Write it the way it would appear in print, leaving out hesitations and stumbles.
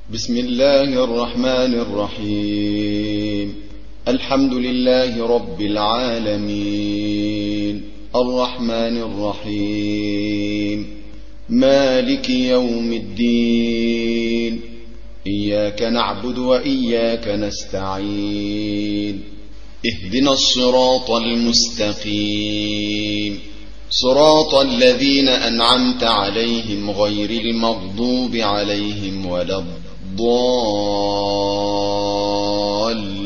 بسم الله الرحمن الرحيم. الحمد لله رب العالمين، الرحمن الرحيم، مالك يوم الدين، إياك نعبد وإياك نستعين، اهدنا الصراط المستقيم، صراط الذين أنعمت عليهم غير المغضوب عليهم ولا الضالين.